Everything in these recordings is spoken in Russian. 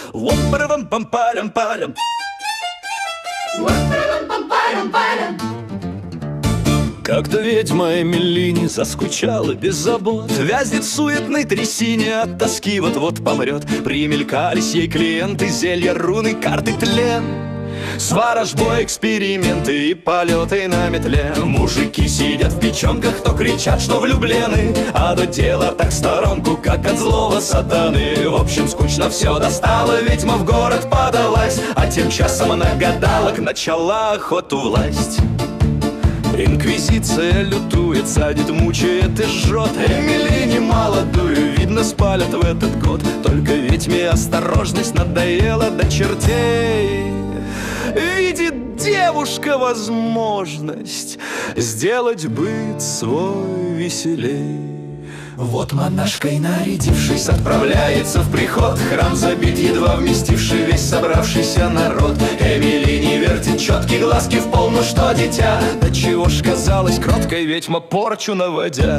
Лом-парам-пам-парам-парам. Как-то ведьма Эмилини заскучала без забот, вязнет в суетной трясине, от тоски вот-вот помрет. Примелькались ей клиенты, зелья, руны, карты, тлен, с ворожбой эксперименты и полеты на метле. Мужики сидят в печенках, то кричат, что влюблены, а до дела так сторонку, как от злого сатаны. В общем, скучно все достало, ведьма в город подалась, а тем часом на гадалок начала охоту власть. Инквизиция лютует, садит, мучает и жжет. Эмилини молодую, видно, спалят в этот год. Только ведьме осторожность надоела до чертей. Видит девушка возможность сделать быт свой веселей. Вот монашкой нарядившись, отправляется в приход. Храм забит, едва вместивший весь собравшийся народ. Эмилини вертит четкие глазки в пол, ну что, дитя? Да чего ж казалось, кроткая ведьма порчу наводя.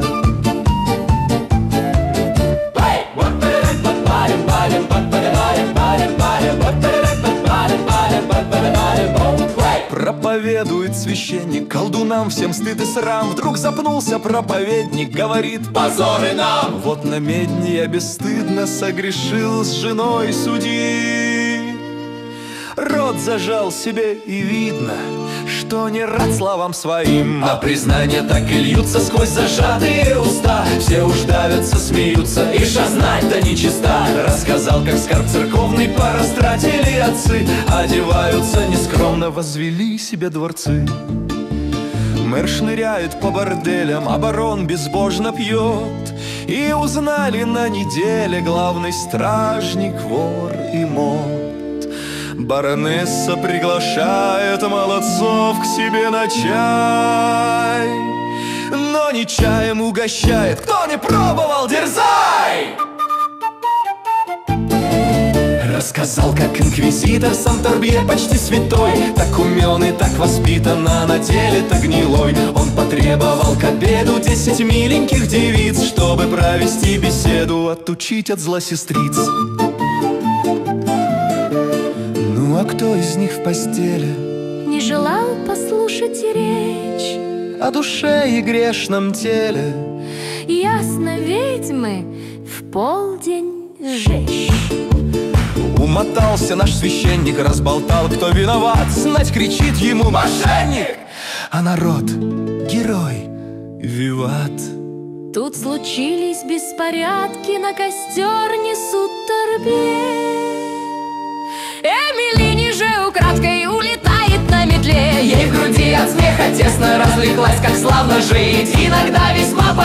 Проповедует священник, колдунам всем стыд и срам. Вдруг запнулся проповедник, говорит: позор и нам! Вот на медне я бесстыдно согрешил с женой судьи. Рот зажал себе, и видно, что не рад словам своим, а признания так и льются сквозь зажатые уста. Все уж давятся, смеются, и знать-то нечиста. Рассказал, как скарб церковный порастратили отцы, одеваются нескромно, возвели себе дворцы. Мэр шныряет по борделям, а барон безбожно пьет. И узнали на неделе главный стражник, вор и мод. Баронесса приглашает молодцов к себе на чай, но не чаем угощает. Кто не пробовал, дерзай! Рассказал, как инквизитор Сан-Торбье, почти святой, так умен и так воспитан, а на деле-то гнилой. Он потребовал к обеду 10 миленьких девиц, чтобы провести беседу, отучить от зла сестриц. Ну а кто из них в постели не желал послушать речь о душе и грешном теле? Ясно, ведьмы в полдень сжечь. Умотался наш священник, разболтал, кто виноват. Знать, кричит ему: мошенник! А народ: герой, виват. Тут случились беспорядки, на костер несут торбе. Эмилини же украдкой улетает на метле. Ей в груди от смеха тесно разлеглась, как славно жить. Иногда весьма